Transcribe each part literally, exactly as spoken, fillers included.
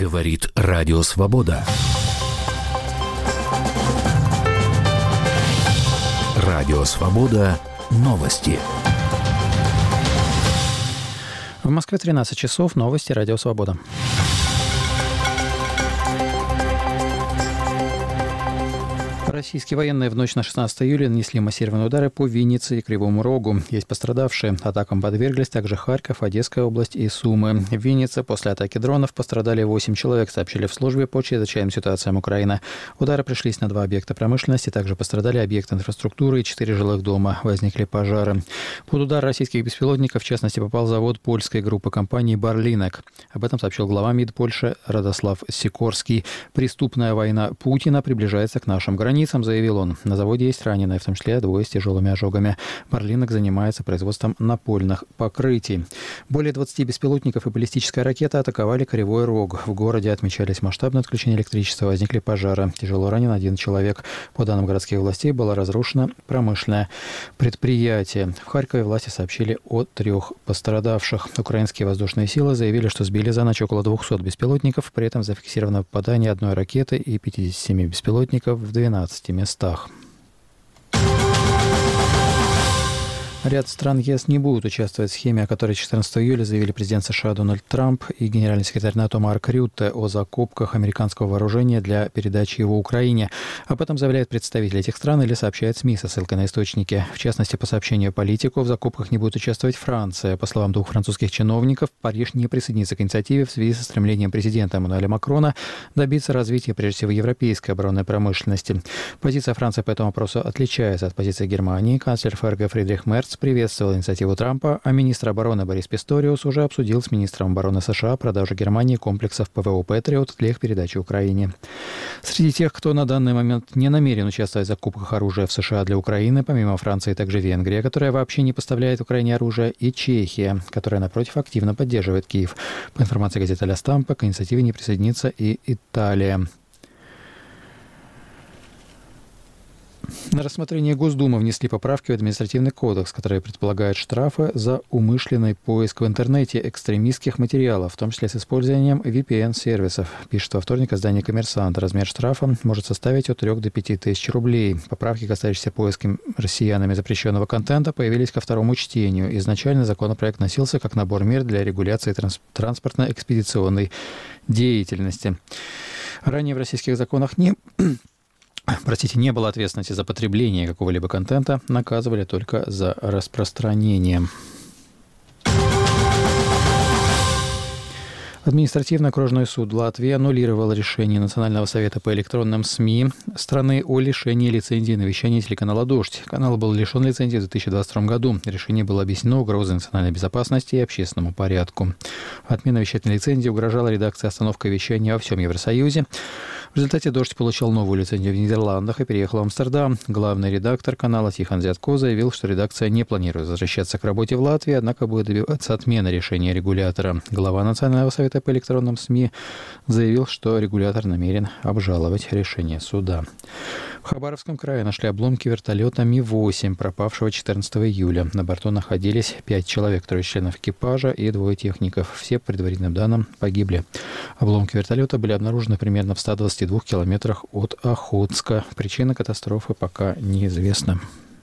Говорит Радио Свобода. Радио Свобода. Новости. В Москве тринадцать часов. Новости Радио Свобода. Российские военные в ночь на шестнадцатое июля нанесли массированные удары по Виннице и Кривому Рогу. Есть пострадавшие. Атакам подверглись также Харьков, Одесская область и Сумы. В Виннице после атаки дронов пострадали восемь человек, сообщили в службе по чрезвычайным ситуациям Украины. Удары пришлись на два объекта промышленности, также пострадали объекты инфраструктуры и четыре жилых дома. Возникли пожары. Под удар российских беспилотников, в частности, попал завод польской группы компании «Барлинек». Об этом сообщил глава МИД Польши Радослав Сикорский. Преступная война Путина приближается к нашим границам, заявил он. На заводе есть раненые, в том числе двое с тяжелыми ожогами. Барлинек занимается производством напольных покрытий. Более двадцати беспилотников и баллистическая ракета атаковали Кривой Рог. В городе отмечались масштабные отключения электричества, возникли пожары. Тяжело ранен один человек. По данным городских властей, было разрушено промышленное предприятие. В Харькове власти сообщили о трех пострадавших. Украинские воздушные силы заявили, что сбили за ночь около двухсот беспилотников. При этом зафиксировано попадание одной ракеты и пятидесяти семи беспилотников в двенадцати местах. Ряд стран ЕС не будут участвовать в схеме, о которой четырнадцатого июля заявили президент США Дональд Трамп и генеральный секретарь НАТО Марк Рютте о закупках американского вооружения для передачи его Украине. Об этом заявляет представитель этих стран или сообщает СМИ со ссылкой на источники. В частности, по сообщению Политико, в закупках не будет участвовать Франция. По словам двух французских чиновников, Париж не присоединится к инициативе в связи со стремлением президента Эммануэля Макрона добиться развития, прежде всего, европейской оборонной промышленности. Позиция Франции по этому вопросу отличается от позиции Германии. Канцлер ФРГ Фридрих Мерц приветствовал инициативу Трампа, а министр обороны Борис Писториус уже обсудил с министром обороны США продажу Германии комплексов ПВО «Патриот» для их передачи Украине. Среди тех, кто на данный момент не намерен участвовать в закупках оружия в США для Украины, помимо Франции, также Венгрия, которая вообще не поставляет Украине оружие, и Чехия, которая, напротив, активно поддерживает Киев. По информации газеты «Ля Стампа», к инициативе не присоединится и Италия. На рассмотрение Госдумы внесли поправки в административный кодекс, которые предполагают штрафы за умышленный поиск в интернете экстремистских материалов, в том числе с использованием ви пи эн-сервисов. Пишет во вторник издание «Коммерсант». Размер штрафа может составить от трёх до пяти тысяч рублей. Поправки, касающиеся поиска россиянами запрещенного контента, появились ко второму чтению. Изначально законопроект носился как набор мер для регуляции транс- транспортно-экспедиционной деятельности. Ранее в российских законах не... Простите, не было ответственности за потребление какого-либо контента, наказывали только за распространение. Административный окружной суд Латвии аннулировал решение Национального совета по электронным СМИ страны о лишении лицензии на вещание телеканала «Дождь». Канал был лишен лицензии в две тысячи двадцать втором году. Решение было объяснено угрозой национальной безопасности и общественному порядку. Отмена вещательной лицензии угрожала редакции остановкой вещания во всем Евросоюзе. В результате «Дождь» получил новую лицензию в Нидерландах и переехал в Амстердам. Главный редактор канала Тихон Зятко заявил, что редакция не планирует возвращаться к работе в Латвии, однако будет добиваться отмены решения регулятора. Глава Национального совета по электронным СМИ заявил, что регулятор намерен обжаловать решение суда. В Хабаровском крае нашли обломки вертолета Ми восемь, пропавшего четырнадцатого июля. На борту находились пять человек, трое членов экипажа и двое техников. Все, по предварительным данным, погибли. Обломки вертолета были обнаружены примерно в ста двадцати двух километрах от Охотска. Причина катастрофы пока неизвестна.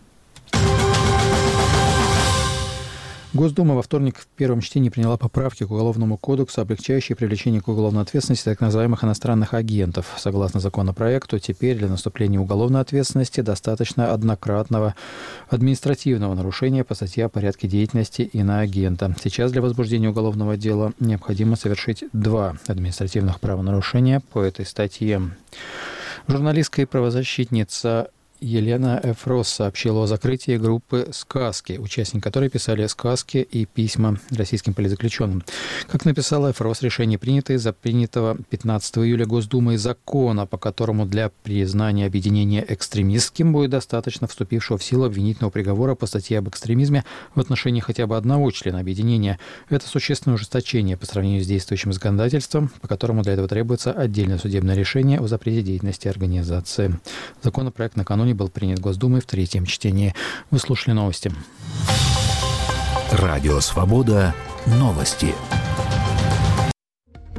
Госдума во вторник в первом чтении приняла поправки к Уголовному кодексу, облегчающие привлечение к уголовной ответственности так называемых иностранных агентов. Согласно законопроекту, теперь для наступления уголовной ответственности достаточно однократного административного нарушения по статье о порядке деятельности иноагента. Сейчас для возбуждения уголовного дела необходимо совершить два административных правонарушения по этой статье. Журналистка и правозащитница Елена Эфрос сообщила о закрытии группы «Сказки», участники которой писали сказки и письма российским политзаключенным. Как написала Эфрос, решение принято из-за принятого пятнадцатого июля Госдумой закона, по которому для признания объединения экстремистским будет достаточно вступившего в силу обвинительного приговора по статье об экстремизме в отношении хотя бы одного члена объединения. Это существенное ужесточение по сравнению с действующим законодательством, по которому для этого требуется отдельное судебное решение о запрете деятельности организации. Законопроект накануне был принят Госдумой в третьем чтении. Вы слушали новости. Радио «Свобода». Новости.